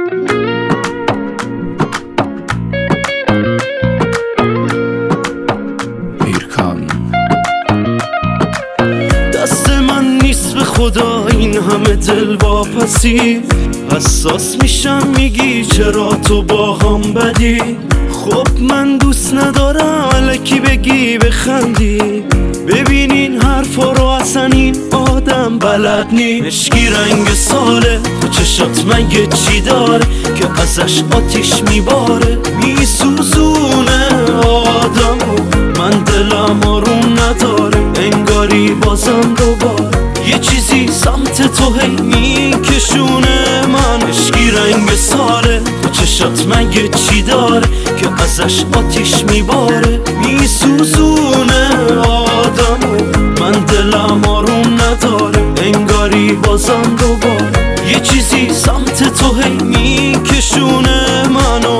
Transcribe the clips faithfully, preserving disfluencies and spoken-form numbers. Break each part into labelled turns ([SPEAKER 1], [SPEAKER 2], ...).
[SPEAKER 1] دست من نیست به خدا این همه دل واپسی، حساس میشم میگی چرا تو با هم بدی. خب من دوست ندارم الکی بگی بخندی، ببینین حرفا رو اصلا این آدم بلد نی. مشکی رنگ ساله تو چشات مگه چی داره که ازش آتیش میباره، میسوزونه آدمو. من دلم آروم نداره انگاری بازم دوباره یه چیزی سمت تو هی میکشونه من. مشکی رنگ ساله تو چشات مگه چی داره که ازش آتیش میباره، میسوزونه آدمو. من دلم آروم نداره انگاری بازم دوباره یه چیزی سمت تو هی میکشونه منو.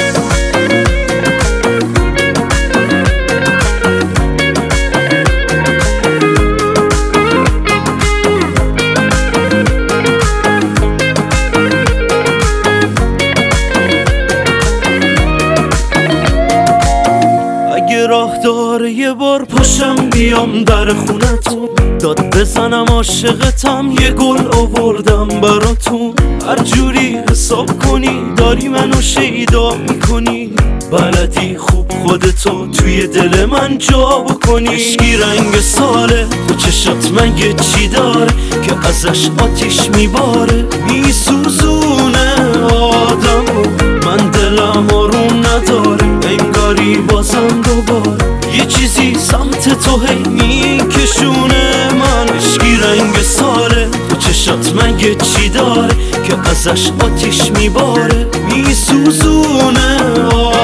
[SPEAKER 1] راه داره یه بار پاشم بیام در خونتون، داد بزنم عاشقتم یه گل آوردم براتون. هر جوری حساب کنی داری منو شیدا میکنی، بلدی خوب خودتو توی دل من جا بکنی. مشکی رنگ ساله تو چشات مگه چی داره که ازش آتیش میباره، میسوزونه آدمو. من دلم آروم نداره انگاری بازم دوباره یه چیزی سمت تو هی میکشونه من. مشکی رنگ ساله تو چشات مگه چی داره که ازش آتیش میباره، میسوزونه